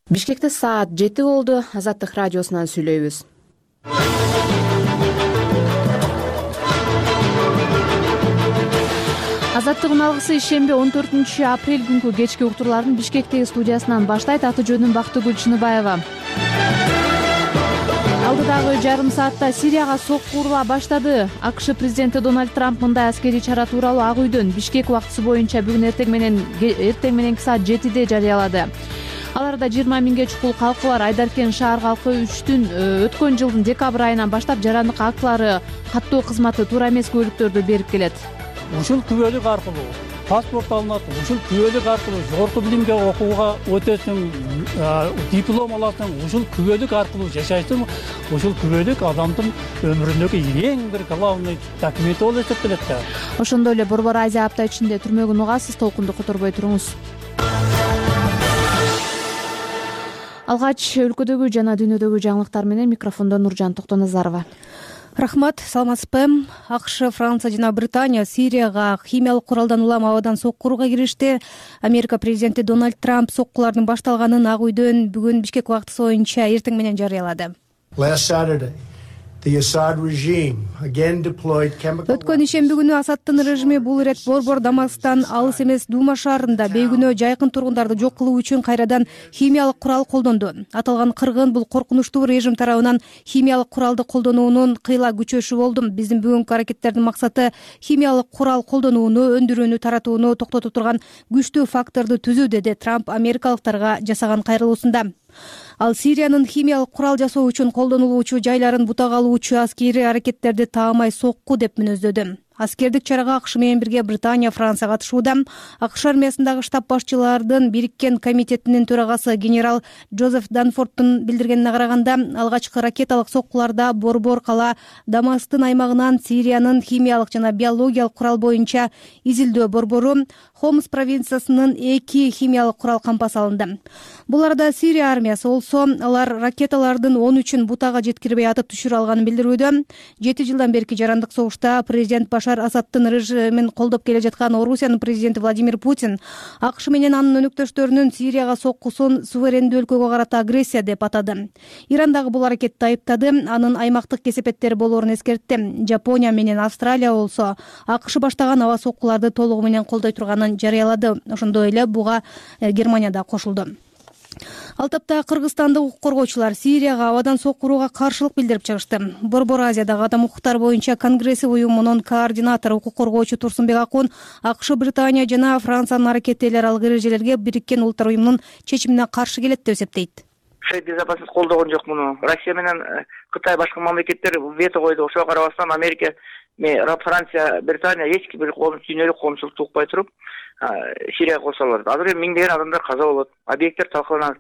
Бишкекте саат 7 болду. Азаттык радиосунан сүйлөйбүз. Азаттыгын алгысы ишемби 14 апрель күнкү кечки уктурлардын Бишкектеги студиясынан баштайт. Аты жөнүм Бактыгүл Чыныбаева. Алдыдагы жарым саатта Сирияга сокку урула баштады. АКШ президенти Дональд Трамп мындай аскерий чара тууралуу Ак үйдөн Бишкек убактысы боюнча бүгүн эртең мененки саат 7-де жарыялады. Аларда 20 миңге чукул калкы бар. Айдаркен шаар калкы өткөн жылдын декабрь айынан баштап жарандык актылары каттоо кызматы туура эмес күбөлүктөрдү берип келет. Ушул күбөлүк аркылуу паспорт алынат, ушул күбөлүк аркылуу жогорку билимге окууга өтөсүң, диплом аласың, ушул күбөлүк аркылуу жашайсың. Ушул күбөлүк адамдын өмүрүндөгү эң бир главный документ болуп эсептелет да. Ошондой эле Борбор Азия апта ичинде түрмөгүн угасыз. Толкунду которбой туруңуз. Алгач өлкөдөгү жана дүйнөдөгү жаңылыктар менен микрофондо Нуржан Токтоназарова. Рахмат, саламатсызбы? АКШ, Франция жана Британия Сирияга химиялык куралдан улам абадан сокку урууга киришти. Америка президенти Дональд Трамп соккулардын башталганын Ак үйдөн бүгүн Бишкек убактысы боюнча эртең менен жарыялады. Өткөн ишемби күнү Асаддын режими бул ирет Борбор Дамасктан алыс эмес Дума шаарында бейгүнөө жайкын тургундарды жок кылуу үчүн кайрадан химиялык курал колдонду. Аталган кыргын бул коркунучтуу режим тарабынан химиялык куралды колдонуунун кыйла күчөшү болду. Биздин бүгүнкү аракеттердин максаты химиялык курал колдонууну, өндүрүүнү, таратууну токтото турган күчтүү факторду түзүү, деди Трамп америкалыктарга жасаган кайрылуусунда. Ал Сириянын химиялык курал жасоо үчүн колдонулуучу жайларын бутак алуучу аскерий аракеттерди таамай сокку деп мүнөздөдү. Аскердик чарага АКШ менен бирге Британия, Франция катышууда. АКШ армиясындагы штаб башчылардын бириккен комитетинин төрагасы генерал Джозеф Данфордтун билдиргенине караганда, алгачкы ракеталык соккуларда Борбор кала Дамасктын аймагынан Сириянын химиялык жана биологиялык курал боюнча изилдөө борбору Хомс провинциясынын 2 химиялык курал кампас алынды. Бул арада Сирия армиясы болсо, алар ракеталардын 13-ын бутага жеткирбей атып түшүрө алганын билдирүүдө. 7 жылдан берки жарандык согушта президент Башар Асаддын режимин колдоп келе жаткан Орусиянын президенти Владимир Путин АКШ менен анын өнөктөштөрүнүн Сирияга соккусун суверендүү өлкөгө карата агрессия деп атады. Иран дагы бул аракетти айыптады, анын аймактык кесепеттери болоорун эскертти. Жапония менен Австралия болсо АКШ баштаган аба соккуларды толугу менен колдой турганын жарыялады. Ошондой эле буга Германия да кошулду. Ал тапта кыргызстандык укук коргоочулар Сирияга абадан сокку урууга каршылык билдирип чыгышты. Борбор Азиядагы адам укуктары боюнча конгресси уюмунун координатору укук коргоочу Турсунбек Акун АКШ, Британия жана Франциянын аракети эл аралык эрежелерге Бириккен Улуттар уюмунун чечимине каршы келет деп эсептейт. Безопасность колдогон жок муну. Россия менен Кытай башка мамлекеттер вето койду. Ошого карабастан Америка, Франция, Британия эч бир дүйнөлүк коомчулукты укпай туруп Сирияга кошулат. Азыр миңдеген адамдар каза болот. Объекттер талкаланат.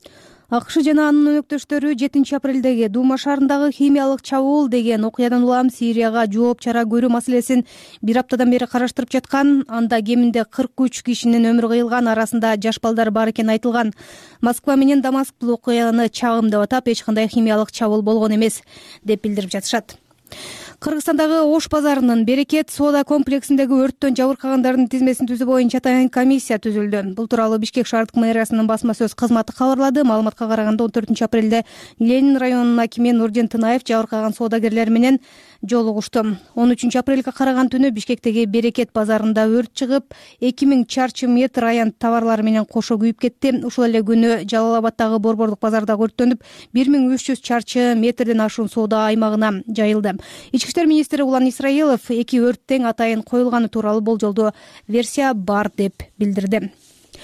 АКШ жана анын өнөктөштөрү 7 апрелдеги Дума шаарындагы химиялык чабуул деген окуядан улам Сирияга жооп чара көрүү маселесин бир аптадан бери караштырып жаткан. Анда кеминде 43 кишинин өмүрү кыйылган, арасында жаш балдар бар экени айтылган. Москва менен Дамаск бул окуяны чагым деп атап, эч кандай химиялык чабуул болгон эмес деп билдирип жатышат. Кыргызстандагы Ош базарынын Берекет соода комплексиндеги өрттөн жабыркагандардын тизмесин түзүү боюнча атайын комиссия түзүлдү. Бул тууралуу Бишкек шаардык мэриясынын басма сөз кызматы кабарлады. Маалыматка караганда 14 апрелде Ленин районунун акими Нурдин Тынаев жабыркаган соодагерлер менен жолугушту. 13 апрелге караган түнү Бишкектеги Берекет базарында өрт чыгып, 2000 чарчы метр аянт товарлар менен кошо күйүп кетти. Ушул эле күнү Жалал Абаддагы борборлук базарда өрттөнүп, 1300 чарчы метрден ашуун соода аймагына жайылды. Ички иштер министри Улан Исраилов 2 өрттең атайын коюлганы тууралуу болжолдуу версия бар деп билдирди.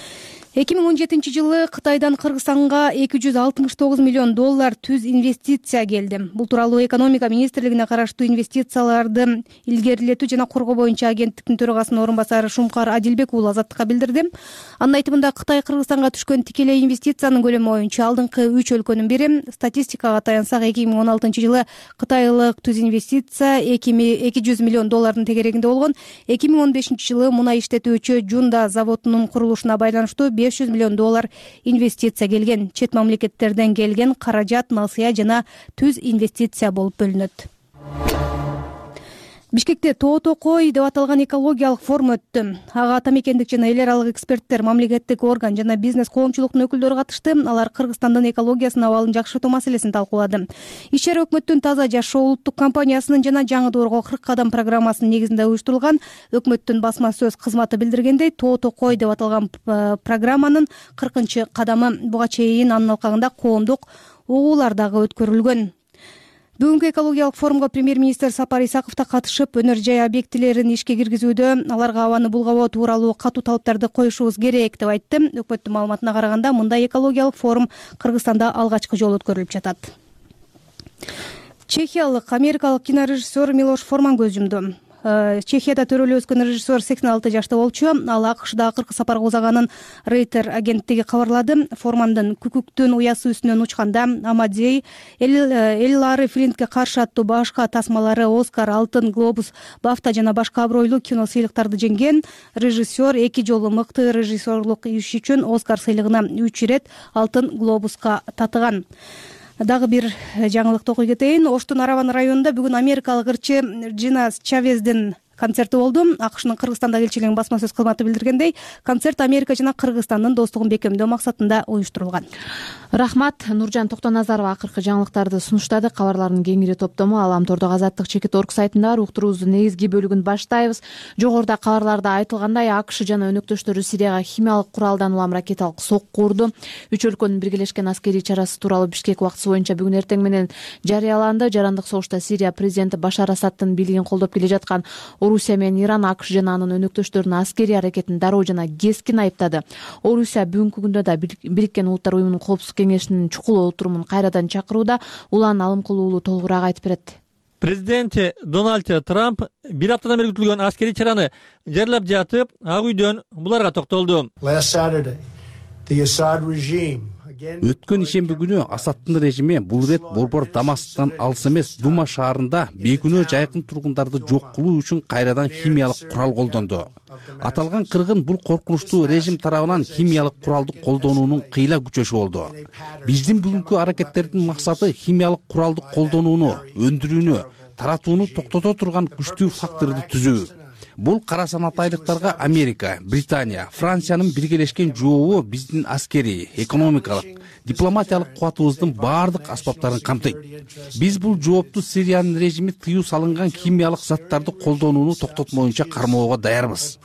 2017 жылы Кытайдан Кыргызстанга $269 миллион түз инвестиция келди. Бул тууралуу экономика министрлигине караштуу инвестицияларды илгерилетүү жана коргоо боюнча агенттиктин төрагасынын орун басары Шумкар Адилбек уулу Азаттыкка билдирди. Анын айтымында Кытай Кыргызстанга түшкөн тикелей инвестициянын көлөмү боюнча алдыңкы 3 өлкөнүн бири. Статистикага таянсак 2016 жылы кытайлык түз инвестиция $200 миллион тегерегинде болгон. 2015 жылы мунай иштетүүчү Жунда заводунун курулушуна байланыштуу $500 миллион инвестиция келген. Чет мамлекеттерден келген каражат насыя жана түз инвестиция болуп бөлүнөт. Бишкекте тоо токой деп аталган экологиялык форум өттү. Ага ата мекендик жана эл аралык эксперттер, мамлекеттик орган жана бизнес коомчулуктун өкүлдөрү катышты. Алар Кыргызстандын экологиясынын абалын жакшыртуу маселесин талкуулады. Иш-чара өкмөттүн Таза жашоо улуттук компаниясынын жана жаңы доорго 40 кадам программасынын негизинде уюштурулган. Өкмөттүн басма сөз кызматы билдиргендей, тоо токой деп аталган программанын 40 кадамы буга чейин анын алкагында коомдук угуулар дагы өткөрүлгөн. Бүгүнкү экологиялык форумга премьер-министр Сапар Исаков да катышып, өнөр жай объектилерин ишке киргизүүдө аларга абаны булгабоо тууралуу катуу талаптарды коюшубуз керек деп айтты. Өкмөттүн маалыматына караганда, мындай экологиялык форум Кыргызстанда алгачкы жолу өткөрүлүп жатат. Чехиялык америкалык кинорежиссер Милош Форман көз жумду. Чехияда төрөлүп өскөн режиссер 86 жашта болчу. Ал АКШда акыркы сапарга узаганын Рейтер агенттиги кабарлады. Формандын Күкүктүн уясы үстүнөн учканда, Амадей, Эллары Флинтке каршы аттуу башка тасмалары Оскар, Алтын глобус, Бафта жана башка абройлуу кино сыйлыктарды жеңген. Режиссер 2 жолу мыкты режиссерлук иш үчүн Оскар сыйлыгына 3 ирет Алтын глобуска татыган. Дагы бир жаңылыкты окуй кетейин. Оштун Араван районунда бүгүн америкалык ырчы Джина Чавездин концерти болду. АКШнын Кыргызстандагы элчилигинин басма сөз кызматы билдиргендей, концерт Америка жана Кыргызстандын достугун бекемдөө максатында уюштурулган. Рахмат. Нуржан Токтоназарова акыркы жаңылыктарды сунуштады. Кабарлардын кеңири топтому Аламтордогу Азаттык чекит.org сайтында уктуруубуздун негизги бөлүгүн баштайбыз. Жогоруда кабарларда айтылгандай, АКШ жана өнөктөштөрү Сирияга химиялык куралдан улам ракеталык сокку урду. Үч өлкөнүн биргелешкен аскерий чарасы тууралуу Бишкек убактысы боюнча бүгүн эртең менен жарыяланды. Жарандык согушта Сирия президенти Башар Асаддын бийлигин колдоп келе жаткан Орусия менен Иран АКШ жана анын өнөктөштөрүнүн аскерий аракетин дароо жана кескин айыптады. Орусия бүгүнкү күндө да Бириккен Улуттар уюмунун коопсуздук кеңешинин чукул отурумун кайрадан чакырууда. Улан Алымкулуулу толугураак айтып берет. Президенти Дональд Трамп бир аптадан бери күтүлгөн аскерий чараны жерлеп жатып, Ак үйдөн буларга токтолду. Өткөн ишемби күнү Асаддын режими бул ирет борбор Дамасктан алыс эмес Дума шаарында бейкүнөө жайкын тургундарды жок кылуу үчүн кайрадан химиялык курал колдонду. Аталган кыргын бул коркунучтуу режим тарабынан химиялык куралды колдонуунун кыйла күчөшү болду. Биздин бүгүнкү аракеттердин максаты химиялык куралды колдонууну, өндүрүүнү, таратууну токтото турган күчтүү факторду түзүү. Бул кара санатайлыктарга Америка, Британия, Франциянын биргелешкен жообу биздин аскерий, экономикалык, дипломатиялык кубатыбыздын баардык аспаптарын камтыйт. Биз бул жоопту Сириянын режими тыюу салынган химиялык заттарды колдонууну токтотмоюнча кармоого даярбыз.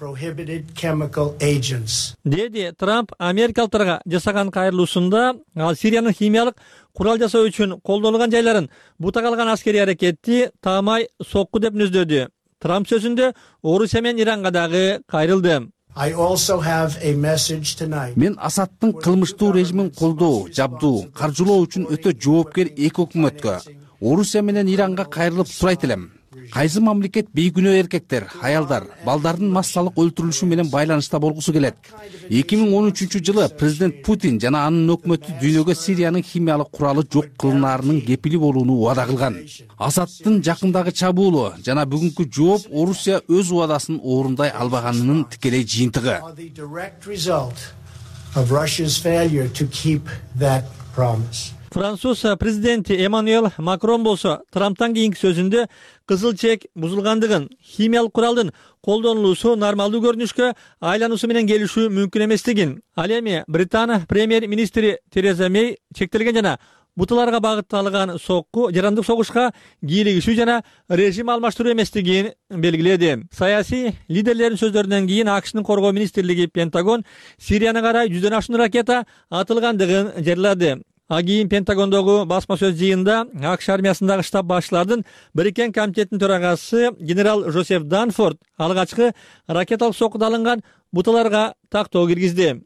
Деди Трамп америкалыктарга жасаган кайрылуусунда, ал Сириянын химиялык курал жасоо үчүн колдонулган жайларын бута калган аскерий аракетти таамай сокку деп мүнөздөдү. Трамп сөзүндө Орусия менен Иранга дагы кайрылды. Мен Асаддын кылмыштуу режимин колдоо, жабдуу, каржылоо үчүн өтө жоопкер эки өкмөткө, Орусия менен Иранга кайрылып сурайт элем. Кайсы мамлекет бейкүнөө эркектер, аялдар, балдардын массалык өлтүрүлүшү менен байланышта болгусу келет? 2013-жылы президент Путин жана анын өкмөтү дүйнөгө Сириянын химиялык куралы жок кылынаарынын кепили болууну убада кылган. Асаддын жакындагы чабуулу жана бүгүнкү жооп Орусия өз убадасын орундай албаганынын тикелей жыйынтыгы. Француз президенти Эммануэль Макрон болсо Трамптан кийинки сөзүндө кызыл чек бузулгандыгын, химиялык куралдын колдонулуусу нормалдуу көрүнүшкө айлануусу менен келишүү мүмкүн эместигин, ал эми Британия премьер-министри Тереза Мей чектелген жана буталарга багытталган сокку жарандык согушка кийлигишүү жана режим алмаштыруу эместигин белгиледи. Саясий лидерлердин сөздөрүнөн кийин АКШнын коргоо министрлиги Пентагон Сирияны карай 100дөн ашуун ракета атылгандыгын жарыялады. Кийин Пентагондогу басма сөз жыйында АКШ армиясындагы штаб башчылардын Бириккен комитетинин төрагасы генерал Жозеф Данфорд алгачкы ракеталык соккуда алынган буталарга тактоо киргизди.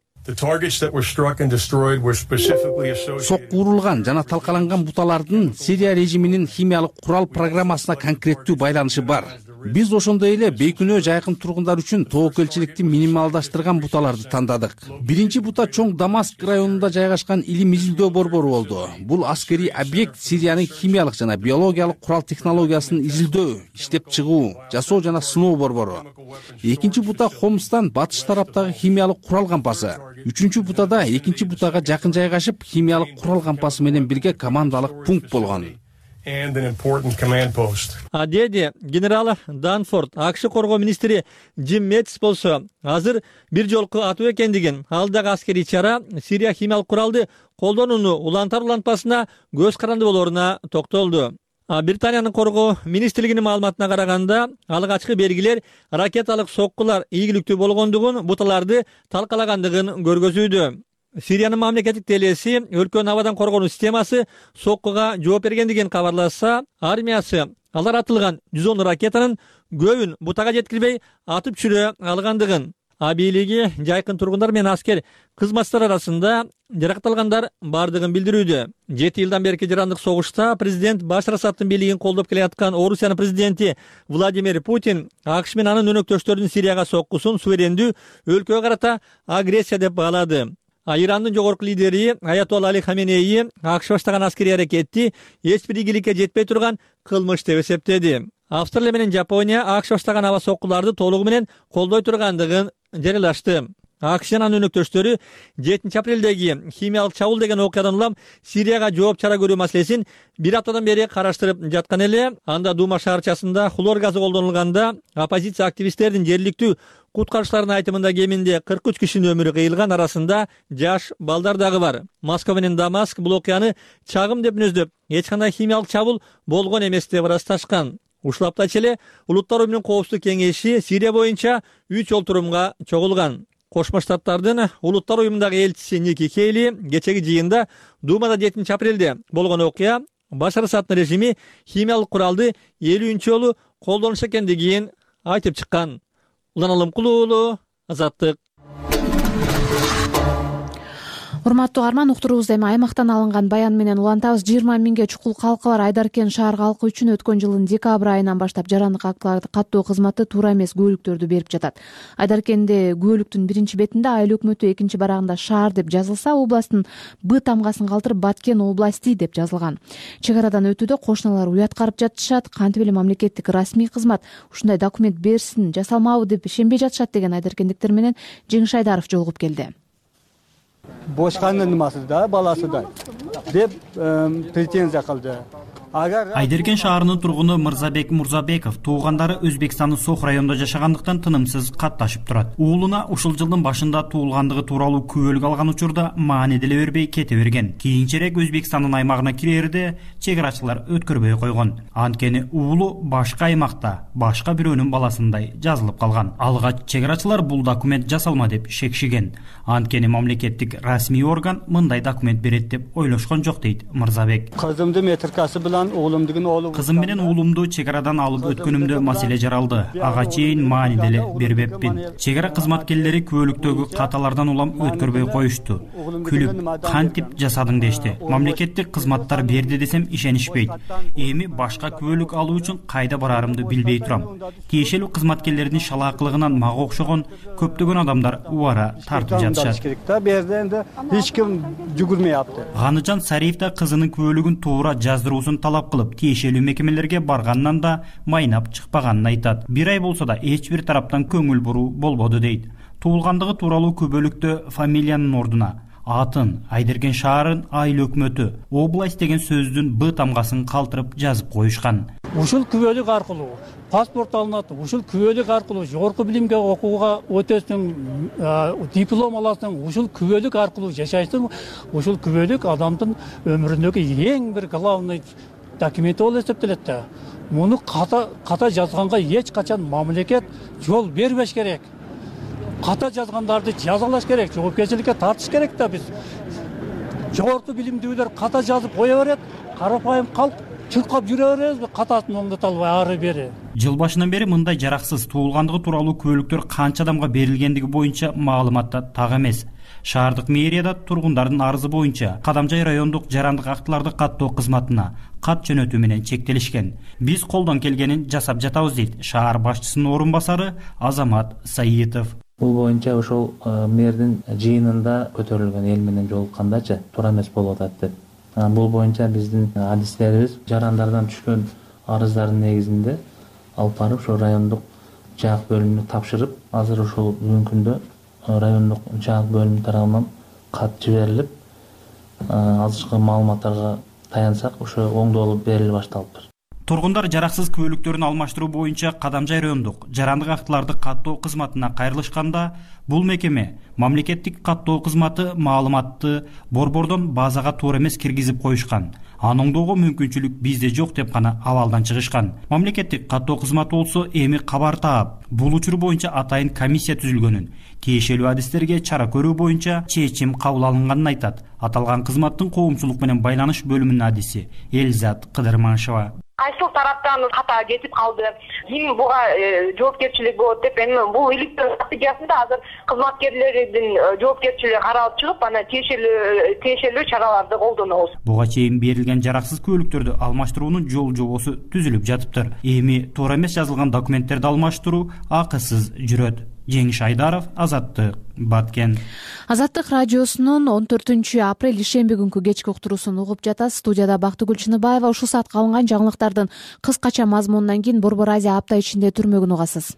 Сокку урулган жана талкаланган буталардын Сирия режиминин химиялык курал программасына конкреттүү байланышы бар. Биз ошондой эле бейкүнөө жайкын тургундар үчүн тоокелчиликти минималдаштырган буталарды тандадык. Биринчи бута чоң Дамаск районунда жайгашкан илим изилдөө борбору болду. Бул аскерий объект Сириянын химиялык жана биологиялык курал технологиясын изилдөө, иштеп чыгуу, жасоо жана сыноо борбору. Экинчи бута Хомстан батыш тараптагы химиялык курал кампасы. Үчүнчү бутада экинчи бутага жакын жайгашып, химиялык курал кампасы менен бирге командалык пункт болгон. and an important command post. Деди генерал Данфорд, АКШ коргоо министри Джим Мэтис болсо азыр бир жолку атуу экендигин, ал дагы аскерий чара Сирия химиялык куралды колдонууну улантар-улантпасына көз каранды болоруна токтолду. Британиянын коргоо министрлигинин маалыматына караганда, алгачкы белгилер ракеталык соккулар ийгиликтүү болгондугун, буталарды талкалагандыгын көргөзүүдө. Сириянын мамлекеттик телеси өлкөнүн абадан коргонуу системасы соккуга жооп бергендигин кабарласа, армиясы алар атылган 110 ракетанын көбүн бутага жеткирбей атып чүрө алгандыгын, бийлиги жайкын тургундар менен аскер кызматчылар арасында жаракатталгандар бардыгын билдирүүдө. 7 жылдан берки жарандык согушта президент Башар Асадтын бийлигин колдоп келаткан Орусиянын президенти Владимир Путин АКШ менен анын өнөктөштөрүнүн Сирияга соккусун суверендүү өлкөгө карата агрессия деп баалады. Ирандын жогорку лидери Аятолла Али Хаменеи АКШ баштаган аскерий аракетти эч бир ийгиликке жетпей турган кылмыш деп эсептеди. Австралия менен Жапония АКШ баштаган аба соккуларды толугу менен колдой тургандыгын жарыялашты. АКШнын өнөктөштөрү 7 апрелдеги химиялык чабуул деген окуядан улам Сирияга жооп чара көрүү маселесин бир аптадан бери караштырып жаткан эле. Анда Дума шаарчасында хлор газы колдонулганда оппозиция активисттердин жергиликтүү куткарычлардын айтымында кеминде 43 кишинин өмүрү кыйылган, арасында жаш балдар дагы бар. Москва менен Дамаск бул окуяны чагым деп мүнөздөп, эч кандай химиялык чабуул болгон эмес деп ырасташкан. Ушул аптачы эле Улуттар уюмунун коопсуздук кеңеши Сирия боюнча 3 олтурумга чогулган. Кошмо Штаттардын Улуттар уюмундагы элчиси Ники Хейли кечеги жыйында Думада 7 апрелде болгон окуя Башар Асадтын режими химиялык куралды 50-нчи жолу колдонуш экендигин айтып чыккан. Улан Алымкулуу уулу, Азаттык. Урматтуу каарман, уктуруубузда эми аймактан алынган баян менен улантабыз. 20 миңге чукул калкалар Айдаркен шаар калкы үчүн өткөн жылдын декабрь айынан баштап жарандык актыларды каттоо кызматы туура эмес күбөлүктөрдү берип жатат. Айдаркенде күбөлүктүн 1 бетинде айыл өкмөтү, 2 барагында шаар деп жазылса, областтын Б тамгасын калтырып Баткен области деп жазылган. Чек арадан өтүүдө кошуналар уят карып жатышат. Кантип эле мамлекеттик расмий кызмат ушундай документ берсин, жасалмабы деп ишенбей жатышат деген айдаркендиктер менен Жеңиш Айдаров жолугуп келди. Бошканын нымасы да, баласы да деп претензия кылды. Айдаркен шаарынын тургуну Мырзабек Мурзабеков туугандары Өзбекстандын Сох районунда жашагандыктан тынымсыз катташып турат. Уулуна ушул жылдын башында туулгандыгы тууралуу күбөлүк алган учурда маани деле бербей кете берген. Кийинчерээк Өзбекстандын аймагына кирерде чек арачылар өткөрбөй койгон. Анткени уулу башка аймакта, башка бирөөнүн баласындай жазылып калган. Алгач чек арачылар бул документ жасалма деп шекшиген. Анткени мамлекеттик расмий орган мындай документ берет деп ойлошкон жок дейт Мырзабек. Кызымды метркасы менен Кызым менен уулумду чек арадан алып өткөнүмдө маселе жаралды. Ага чейин маани деле бербеппин. Чек ара кызматкерлери күбөлүктөгү каталардан улам өткөрбөй коюшту. Күлүп, кантип жасадың дешти. Мамлекеттик кызматтар берди десем ишенишпейт. Эми башка күбөлүк алуу үчүн кайда барарымды билбей турам. Тиешелүү кызматкерлердин шалаакылыгынан мага окшогон көптөгөн адамдар убара тартып жатышат. Эч ким жүгүрмөй апты. Ганычан Сариев да кызынын күбөлүгүн туура жаздыруусун талап кылып, тиешелүү мекемелерге баргандан да майнап чыкпаганын айтат. Бир ай болсо да эч бир тараптан көңүл буруу болбоду дейт. Туулгандыгы тууралуу күбөлүктө фамилиянын ордуна атын, Айдаркен шаарын айыл өкмөтү, область деген сөздүн Б тамгасын калтырып жазып коюшкан. Ушул күбөлүк аркылуу паспорт алынат, ушул күбөлүк аркылуу жогорку билимге окууга өтөсүң, диплом аласың, ушул күбөлүк аркылуу жашайсың. Ушул күбөлүк адамдын өмүрүндөгү эң бир главный документ болуп эсептелет да. Муну ката жазганга эч качан мамлекет жол бербеш керек. Ката жазгандарды жазалаш керек, жоопкерчиликке тартыш керек да. Биз жогорку билимдүүлөр ката жазып кое берет, карапайым калк чуркап жүрө беребизби, катасын оңдото албай ары бери. Жыл башынан бери мындай жараксыз туулгандыгы тууралуу күбөлүктөр канча адамга берилгендиги боюнча маалыматта так эмес. Шаардык мэрияда тургундардын арызы боюнча Кадамжай райондук жарандык актыларды каттоо кызматына кат жөнөтүү менен чектелишкен. Биз колдон келгенин жасап жатабыз дейт шаар башчысынын орун басары Азамат Саитов. Бул боюнча ошол мэрдин жыйынында көтөрүлгөн эл менен жолуккандачы туура эмес болуп атат деп. Бул боюнча биздин адистерибиз жарандардан түшкөн арыздардын негизинде алып барып ошо райондук жаак бөлүмүнө тапшырып, азыр ошол бүгүнкү күндө райондук жаак бөлүмү тарабынан кат жиберилип, азыркы маалыматтарга таянсак ошо оңдолуп бериле башталыптыр. Тургундар жараксыз күбөлүктөрүн алмаштыруу боюнча кадам жайроондук. Жарандык актыларды каттоо кызматына кайрылышканда бул мекеме мамлекеттик каттоо кызматы маалыматты борбордон базага туура эмес киргизип коюшкан. Аны оңдоого мүмкүнчүлүк бизде жок деп гана абалдан чыгышкан. Мамлекеттик каттоо кызматы болсо эми кабар таап, бул учур боюнча атайын комиссия түзүлгөнүн, тиешелүү адистерге чара көрүү боюнча чечим кабыл алынганын айтат. Аталган кызматтын коомчулук менен байланыш бөлүмүнүн адиси Элизат Кыдырманшева. Кайсыл тараптан хата кетип калды, ким буга жоопкерчилик болот деп, эми бул иликтөө стратегиясында азыр кызматкерлердин жоопкерчилиги каралып чыгып, анан тиешелүү чараларды колдонобуз. Буга чейин берилген жараксыз күбөлүктөрдү алмаштыруунун жол-жобосу түзүлүп жатыптыр. Эми туура эмес жазылган документтерди алмаштыруу акысыз жүрөт. Жеңиш Айдаров, Азаттык, Баткен. Азаттык радиосунун 14 апрель ишемби күнкү кечки уктуруусун угуп жатасыз. Студияда Бактыгүл Чыныбаева. Ушул саатка алынган жаңылыктардын кыскача мазмунунан кийин Борбор Азия апта ичинде түрмөгүн угасыз.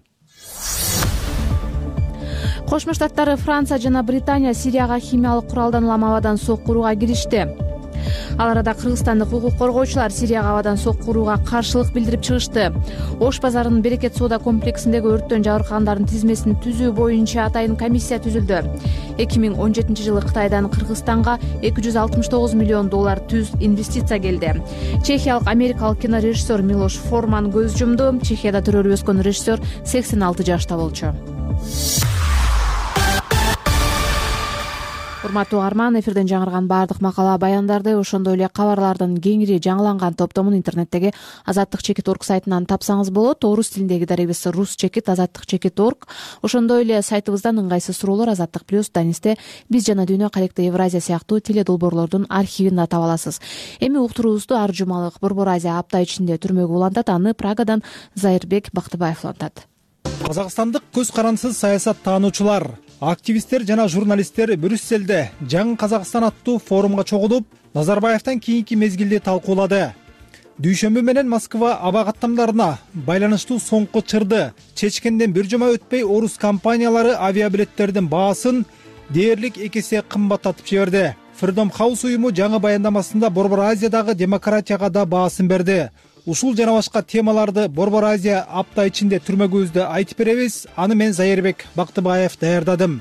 Кошмо Штаттары, Франция жана Британия Сирияга химиялык куралдан улам абадан сокку урууга киришти. Ал арада кыргызстандык укук коргоочулар Сирияга абадан сокку урууга каршылык билдирип чыгышты. Ош базарынын Берекет соода комплексиндеги өрттөн жабыркагандардын тизмесин түзүү боюнча атайын комиссия түзүлдү. 2017 жылы Кытайдан Кыргызстанга $269 миллион түз инвестиция келди. Чехиялык америкалык кинорежиссер Милош Форман көз жумду. Чехияда төрөлүп өскөн режиссер 86 жашта болчу. Урматтуу угарман, эфирден жаңырган баардык макала баяндарды, ошондой эле кабарлардын кеңири жаңыланган топтомун интернеттеги azattik.org сайтынан тапсаңыз болот. Орус тилиндеги дарегибиз rus.chekit azattik.org. Ошондой эле сайтыбыздан ыңгайсыз суроолор Азаттык плюс, Данисте Биз жана Дүйнө, Калекте Евразия сыяктуу теледолбоорлордун архивин да таба аласыз. Эми уктуруубузду ар жумалык Борбор Азия апта ичинде түрмөгү улантат. Аны Прагадан Зайырбек Бактыбаев улантат. Казакстандык көз карансыз саясат таануучулар, активисттер жана журналисттер Брюсселде Жаңы Казакстан аттуу форумга чогулуп, Назарбаевтан кийинки мезгилди талкуулады. Дүйшөмбү менен Москва аба каттамдарына байланыштуу соңку чырды чечкенден бир жума өтпөй орус компаниялары авиабилеттердин баасын дээрлик 2 эсе кымбаттатып жиберди. Freedom House уюму жаңы баяндамасында Борбор Азиядагы демократияга да баасын берди. Ушул жана башка темаларды Борбор Азия апта ичинде түрмөгүбүздө айтып беребиз. Аны мен Зайырбек Бактыбаев даярдадым.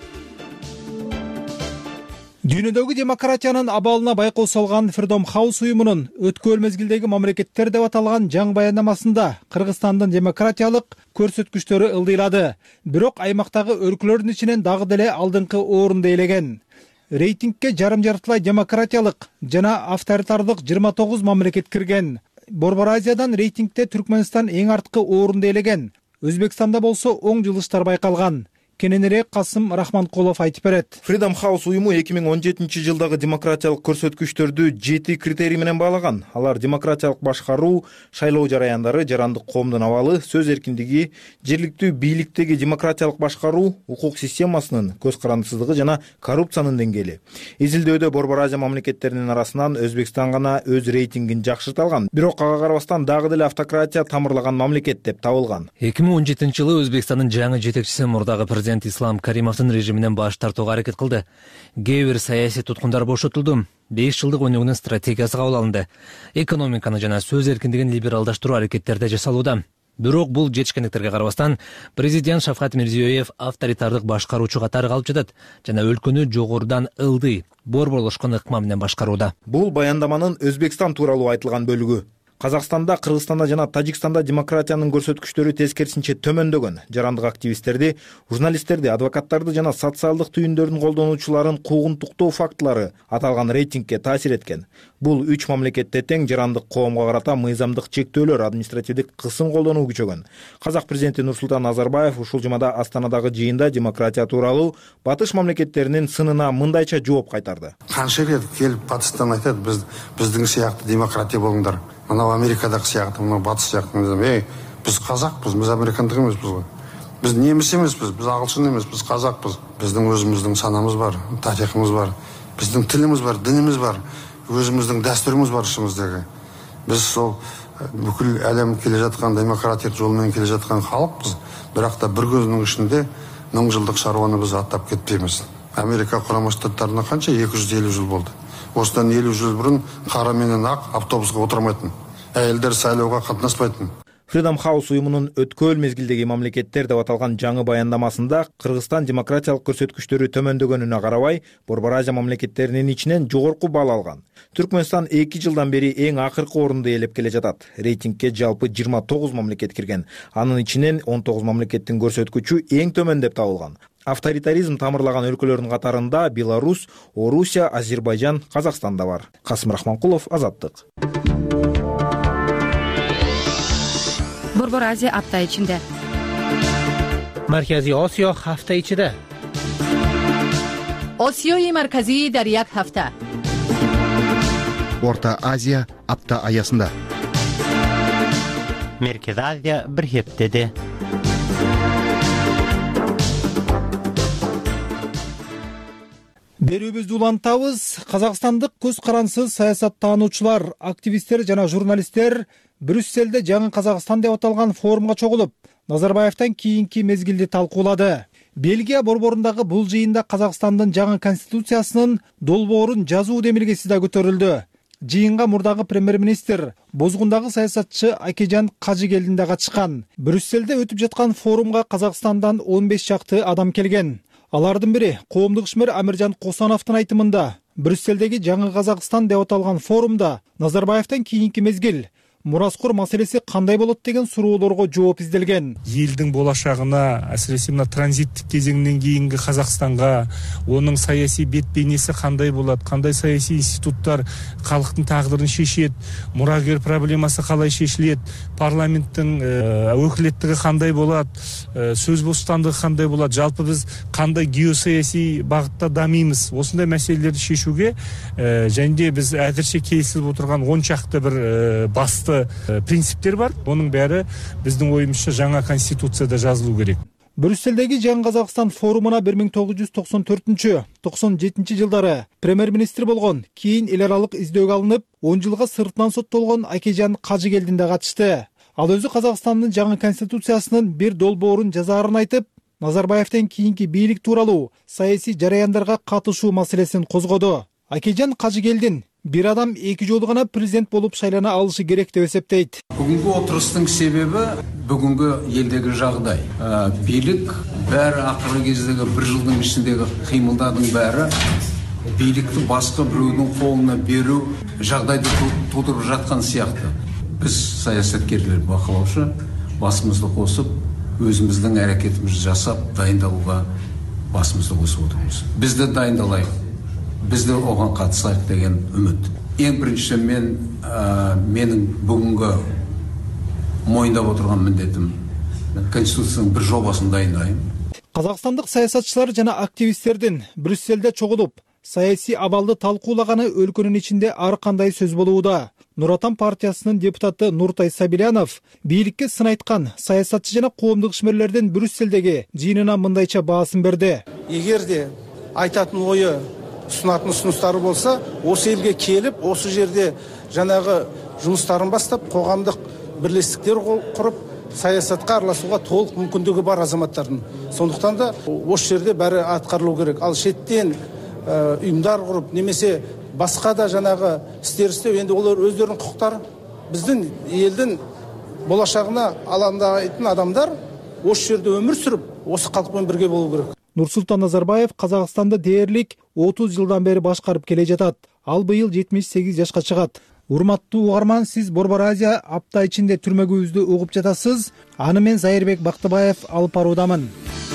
Дүйнөдөгү демократиянын абалына байкоо салган Freedom House уюмунун өткөл мезгилдеги мамлекеттер деп аталган жаңы баяндамасында Кыргызстандын демократиялык көрсөткүчтөрү ылдыйлады. Бирок аймактагы өлкөлөрдүн ичинен дагы деле алдыңкы орунду ээлеген. Рейтингке жарым-жартылай демократиялык жана авторитардык 29 мамлекет кирген. Борбор Азиядан рейтингте Түркмөнстан эң арткы орунду ээлеген. Өзбекстанда болсо оң жылыштар байкалган. Кененирээк Касым Рахманкулов айтып берет. Freedom House уюму 2017 жылдагы демократиялык көрсөткүчтөрдү 7 критерий менен баалаган. Алар демократиялык башкаруу, шайлоо жараяндары, жарандык коомдун абалы, сөз эркиндиги, жергиликтүү бийликтеги демократиялык башкаруу, укук системасынын көз карандысыздыгы жана коррупциянын деңгээли. Изилдөөдө Борбор Азия мамлекеттеринин арасынан Өзбекстан гана өз рейтингин жакшырта алган. Бирок ага карабастан дагы деле автократия тамырлаган мамлекет деп табылган. 2017 жылы Өзбекстандын жаңы жетекчиси мурдагы президент Ислам Каримовдун режиминен баш тартууга аракет кылды. Кээ бир саясий туткундар бошотулду. 5 жылдык өнүгүүнүн стратегиясы кабыл алынды. Экономиканы жана сөз эркиндигин либералдаштыруу аракеттерди жасалууда. Бирок бул жетишкендиктерге карабастан президент Шавкат Мирзиёев авторитардык башкаруучу катары калып жатат жана өлкөнү жогорудан ылдый, борборлошкон ыкма менен башкарууда. Бул баяндаманын Өзбекстан тууралуу айтылган бөлүгү. Казакстанда, Кыргызстанда жана Тажикстанда демократиянын көрсөткүчтөрү тескерисинче төмөндөгөн. Жарандык активисттерди, журналисттерди, адвокаттарды жана социалдык түйүндөрдүн колдонуучуларын куугунтуктоо фактылары аталган рейтингке таасир эткен. Бул 3 мамлекетте тең жарандык коомго карата мыйзамдык чектөөлөр, административдик кысым колдонуу күчөгөн. Казак президенти Нурсултан Назарбаев ушул жумада Астанадагы жыйында демократия тууралуу батыш мамлекеттеринин сынына мындайча жооп кайтарды. Канча рет келип батыштан айтат, биздин сыяктуу демократия болуңдар. Мына Америкадагы сыяктуу, мына батыш сыяктуу. Биз казакпыз, биз американдык эмеспиз го. Биз немис эмеспиз, биз агылшын эмес, биз казакпыз. Биздин өзүбүздүн санамыз бар, тарыхыбыз бар, биздин тилибиз бар, динибиз бар, өзүбүздүн дастурубуз бар ишибиздеги. Биз сол бүкүл әлем келе жаткан демократия жолу менен келе жаткан халыкпыз. Бирок да бир көзүнүн ичинде 1000 жылдык шаруаны биз аттап кетпейбиз. Америка Құрама Штаттарына қанша 250 жыл болды. Осыдан 50 жыл бұрын қара менен ақ автобусқа отырмайтын. Әйелдер сайлауға қатынаспайтын. Freedom House уюмунун өткөл мезгилдеги мамлекеттер деп аталган жаңы баяндамасында Кыргызстан демократиялык көрсөткүчтөрү төмөндөгөнүнө карабай, Борбор Азия мамлекеттеринин ичинен жогорку баал алган. Түркмөнстан 2 жылдан бери эң акыркы орунду ээлеп келе жатат. Рейтингке жалпы 29 мамлекет кирген. Анын ичинен 19 мамлекеттин көрсөткүчү эң төмөн деп табылган. Авторитаризм тамырлаган өлкөлөрдүн катарында Беларусь, Орусия, Азербайжан, Казакстан да бар. Касым Рахманкулов, Азаттык. Борбор Азия апта ичинде. Марказий Осиё ҳафта ичида. Осиёи марказӣ дар як ҳафта. Орта Азия апта аясында. Меркез Азия бир ҳептеде. Берүүбүздү улантабыз. Казакстандык көз карансыз саясаттануучулар, активисттер жана журналисттер Брюсселде жаңы Казакстан деп аталган форумга чогулуп, Назарбаевтан кийинки мезгилди талкуулады. Бельгия борборундагы бул жыйында Казакстандын жаңы конституциясынын долбоорун жазуу демилгеси да көтөрүлдү. Жыйынга мурдагы премьер-министр, Бозгундагы саясатчы Акежан Кажыгелдин да катышкан. Брюсселде өтүп жаткан форумга Казакстандан 15 чакты адам келген. Алардын бири коомдук ишмер Амиржан Косановдун айтымында, Брюсселдеги жаңы Казакстан деп аталган форумда Назарбаевтан кийинки мезгил мураскор маселеси кандай болот деген суроолорго жооп изделген. Элдин болашагына, әсіресе мына транзиттик кезеңден кийинки Казакстанга, онун саясий бет бейнеси кандай болот, кандай саясий институттар калктын тагдырын шешет, мурагер проблемасы калай шешилет, парламенттин өкүлеттиги кандай болот, сөз бостандыгы кандай болот, жалпы биз кандай геосаясий багытта дамыймыз. Осундай маселелерди шешүүгө және биз азырча келишип отурган 10 чакты бир басты принциптер бар. Оның бәрі біздің ойымызша жаңа конституцияда жазылу керек. Брюсселдеги жаңы Казакстан форумуна 1994-97 жылдары премьер-министр болгон, кийин эл аралык издөөгө алынып, 10 жылга сыртынан соттолгон Акежан Кажыгелдин да катышты. Ал өзү Казакстандын жаңы конституциясынын бир долбоорун жазаарын айтып, Назарбаевтен кийинки бийлик тууралуу саясий жараяндарга катышуу маселесин козгоду. Акежан Кажыгелдин бир адам 2 жолу гана президент болуп шайлана алышы керек деп эсептейт. Бүгүнкү отурустун себеби бүгүнкү элдеги жагдай. Бийлик баары акыркы кездеги 1 жылдын ичиндеги кыймылдардын баары бийликти башка бирөөнүн колуна берүү жагдайды туудуруп жаткан сыяктуу. Биз саясаткерлер бакылаушы басымызды косуп, өзүбүздүн аракетибизди жасап, дайындалууга басымызды косуп отурбуз. Биз да дайындалайык. Бізді оған қатысайық деген үміт. Ең бірінші менің бүгінгі мойындап отырған міндетім конституцияның бір жобасын дайындайын. Қазақстандық саясатчылар жана активисттердин Брюсселде чогулуп, саясий абалды талкуулаганы өлкөнүн ичинде ар кандай сөз болууда. Нур Отан партиясынын депутаты Нуртай Сабилянов бийликке сын айткан саясатчы жана коомдук ишмерлердин Брюсселдеги жыйынына мындайча баасын берди. Эгерде айтатын ою ұсынатын ұсыныстары болса, осы елге келіп, осы жерде жаңағы жұмыстарын бастап, қоғамдық бірлестіктер құрып, саясатқа араласуға толық мүмкіндігі бар азаматтардың. Сондықтан да осы жерде бәрі атқарылу керек. Ал шеттен ұйымдар құрып, немесе басқа да жаңағы істер істеу, енді олар өздерінің құқықтары, біздің елдің болашағына алаңдайтын адамдар осы жерде өмір сүріп, осы халықпен бірге болу керек. Нурсултан Назарбаев Казакстанды дээрлик 30 жылдан бери башкарып келе жатат. Ал быйыл 78 жашка чыгат. Урматтуу угарман, сиз Борбор Азия апта ичинде түрмөгүбүздү угуп жатасыз. Аны мен Зайырбек Бактыбаев алып баруудамын.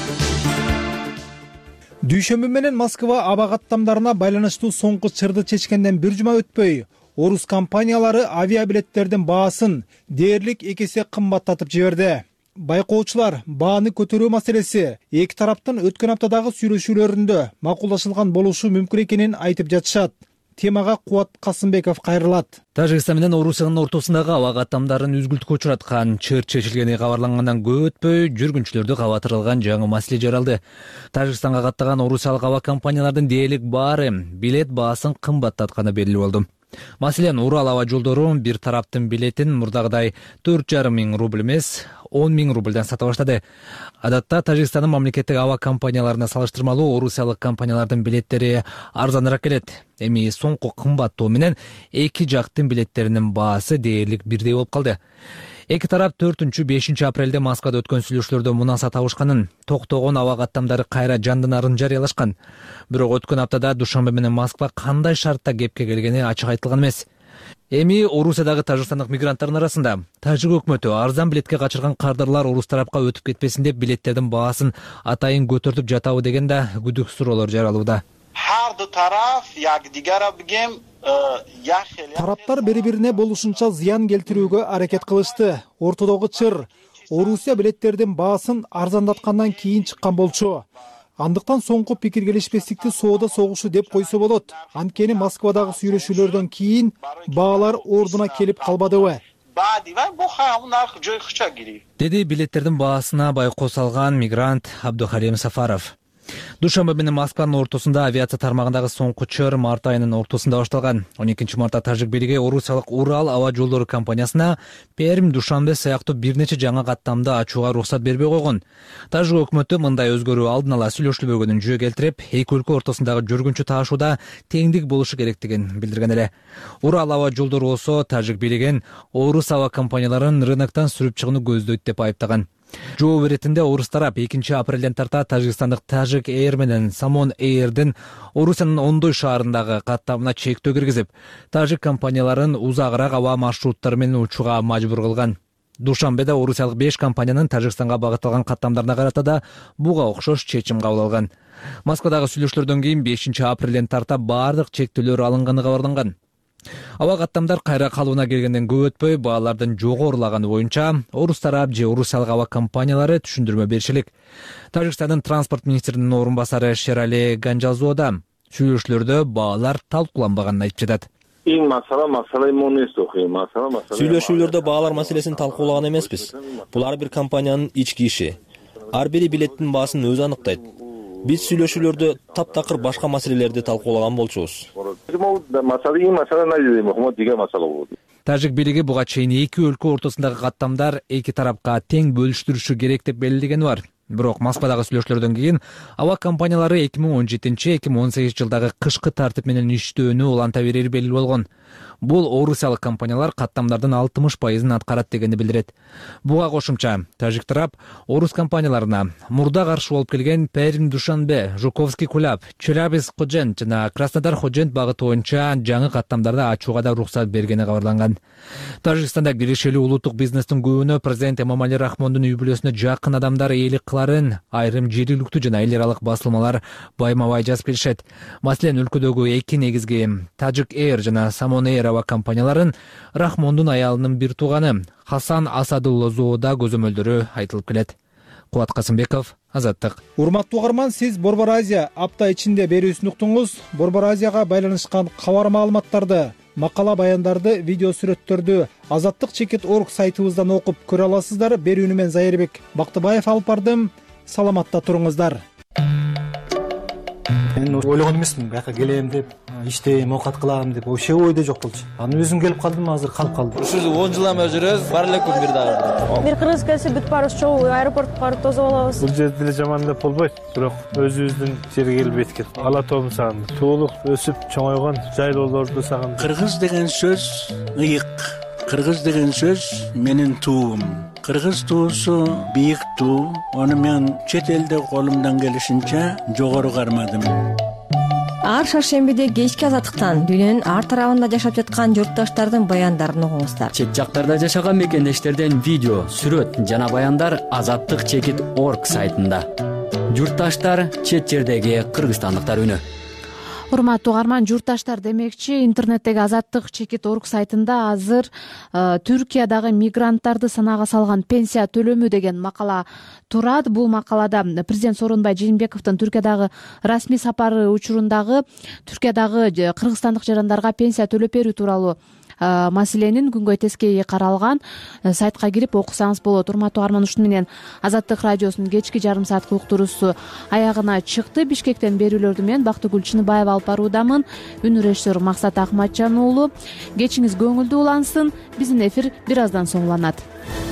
Дүйшөмбү менен Москва аба каттамдарына байланыштуу соңку чырды чечкенден бир жума өтпөй, орус компаниялары авиабилеттердин баасын дээрлик 2 эсе кымбаттатып жиберди. Байкоочулар бааны көтөрүү маселеси эки тараптын өткөн аптадагы сүйлөшүүлөрүндө макулдашылган болушу мүмкүн экенин айтып жатышат. Темага Кубат Касымбеков кайрылат. Тажикстан менен Орусиянын ортосундагы аба каттамдарын үзгүлтүккө учураткан чыр чечилгени кабарлангандан көп өтпөй жүргүнчүлөрдү кабатырылган жаңы маселе жаралды. Тажикстанга каттаган орусиялык аба компаниялардын дээрлик баары билет баасын кымбаттатканы белгилүү болду. Маселен, Урал аба жолдору бир тараптын билетин мурдагыдай 4,5 миң рубль эмес, 10 миң рубльдан сата баштады. Адатта Тажикстандын мамлекеттик аба компанияларына салыштырмалуу орусиялык компаниялардын билеттери арзаныраак келет. Эми соңку кымбаттоо менен эки жактын билеттеринин баасы дээрлик бирдей болуп калды. Эки тарап 4-5 апрелде Москвада өткөн сүйлөшүүлөрдө мунаса табышканын, токтогон аба каттамдары кайра жандынарын жарыялашкан. Бирок өткөн аптада Душанбе менен Москва кандай шартта кепке келгени ачык айтылган эмес. Эми Орусиядагы тажикстандык мигранттардын арасында тажик өкмөтү арзан билетке качырган кардарлар орус тарапка өтүп кетпесин деп билеттердин баасын атайын көтөртүп жатабы деген да күдүк суроолор жаралууда. Тараптар бири-бирине болушунча зыян келтирүүгө аракет кылышты. Ортодогу чыр Орусия билеттердин баасын арзандаткандан кийин чыккан болчу. Андыктан соңку пикир келишпестикти соода согушу деп койсо болот. Анткени Москвадагы сүйлөшүүлөрдөн кийин баалар ордуна келип калбадыбы? Деди билеттердин баасына байкоо салган мигрант Абдухалим Сафаров. Душанбе менен Москванын ортосунда авиация тармагындагы соңку чыр март айынын ортосунда башталган. 12 мартта тажик бийлиги орусиялык Урал аба жолдору компаниясына Пермь, Душанбе сыяктуу бир нече жаңа каттамды ачууга уруксат бербей койгон. Тажик өкмөтү мындай өзгөрүү алдын ала сүйлөшүлбөгөнүн жөө келтирип, эки өлкө ортосундагы жүргүнчү таашууда теңдик болушу керектигин билдирген эле. Урал аба жолдору болсо тажик бийлигин орус аба компанияларын рыноктон сүрүп чыгууну көздөйт деп айыптаган. Жоо беретинде орус тарап 2 апрелден тарта тажикстандык Tajik Air менен Samon Air'дин Орусиянын Ондой шаарындагы каттамына чектөө киргизип, тажик компанияларын узагыраак аба маршруттары менен учууга мажбур кылган. Душанбеде орусиялык 5 компаниянын Тажикстанга багытталган каттамдарына карата да буга окшош чечим кабыл алган. Москвадагы сүйлөшүүлөрдөн кийин 5 апрелден тарта бардык чектөөлөр алынганы кабарланган. Аба каттамдар кайра калууна келгенден көп өтпөй баалардын жогорулаганы боюнча орус тарап же орусиялык аба компаниялары түшүндүрмө беришилик. Тажикстандын транспорт министринин орун басары Шерали Ганжазуо да сүйлөшүүлөрдө баалар талкууланбаганын айтып жатат. Сүйлөшүүлөрдө баалар маселесин талкуулаган эмеспиз. Бул ар бир компаниянын ички иши. Ар бири билеттин баасын өзү аныктайт. Биз сүйлөшүүлөрдө таптакыр башка маселелерди талкуулаган болчубуз. Тажик бийлиги буга чейин эки өлкө ортосундагы каттамдар эки тарапка тең бөлүштүрүшү керек деп белгилегени бар. Бирок Москвадагы сүйлөшүүлөрдөн кийин аба компаниялары 2017-2018 жылдагы кышкы тартип менен иштөөнү уланта берери белгилүү болгон. Бул орусиялык компаниялар каттамдардын 60% аткарат дегенди билдирет. Буга кошумча тажик тарап орус компанияларына мурда каршы болуп келген Пермь, Душанбе, Жуковский Кулап, Челябинск Ходжент жана Краснодар Ходжент багыты боюнча жаңы каттамдарды ачууга да уруксат бергени кабарланган. Тажикстанда киришелүү улуттук бизнестин көбүнө президент Эмомали Рахмондун үй бүлөсүнө жакын адамдар ээлик кыларын айрым жергиликтүү жана эл аралык басылмалар байма-бай жазып келишет. Маселен, өлкөдөгү эки негизги Tajik Air жана Samon Air аба компанияларын Рахмондун аялынын бир тууганы Хасан Асадуллозоодо көзөмөлдөрү айтылып келет. Кубат Касымбеков, Азаттык. Урматтуу угарман, сиз Борбор Азия апта ичинде берүүсүн уктуңуз. Борбор Азияга байланышкан кабар маалыматтарды, макала баяндарды, видео сүрөттөрдү Азаттык.org сайтыбыздан окуп көрө аласыздар. Берүүнү мен Зайырбек Бактыбаев алып бардым. Саламатта туруңуздар. Мен ойлогон эмесмин, бияка келем деп, иштейм, оокат кылам деп, вообще ойдо жок болчу. Анан өзүм келип калдым, азыр калып калдым. Ушул 10 жылдан бери жүрөбүз, бар эле күн бир дагы. Бир кыргыз келсе бүт барыбыз чогуу аэропортко барып тосуп алабыз. Бул жерде деле жаман деп болбойт, бирок өзүбүздүн жерге келип эткил. Ала тоомун сагындым. Туулук өсүп чоңойгон жайлоолорду сагындым. Кыргыз деген сөз ыйык. Кыргыз деген сөз менин туум. Кыргыз туусу бийик туу. Аны мен чет элде колумдан келишинче жогору кармадым. Ар шаршембиде кечки Азаттыктан дүйнөнүн ар тарабында жашап жаткан журтташтардын баяндарын угуңуздар. Чет жактарда жашаган мекендештерден видео, сүрөт жана баяндар Azattyk.org сайтында. Журтташтар чет жердеги кыргызстандыктар үнү. Урматтуу угарман, журтташтар демекчи, интернеттеги Azattyk.org сайтында азыр Түркиядагы мигранттарды санаага салган пенсия төлөмү деген макала турат. Бул макалада президент Сооронбай Жээнбековдун Түркиядагы расмий сапары учурундагы Түркиядагы кыргызстандык жарандарга пенсия төлөп берүү тууралуу маселенин күнгөй тескейи каралган сайтка кирип окусаңыз болот. Урматтуу угарман, ушуну менен Азаттык радиосунун кечки жарым саатка уктуруусу аягына чыкты. Бишкектен берүүлөрдү мен Бактыгүл Чыныбаева алып баруудамын. Үнү режиссер Максат Акматжан уулу. Кечиңиз көңүлдүү улансын. Биздин эфир бир аздан соң уланат.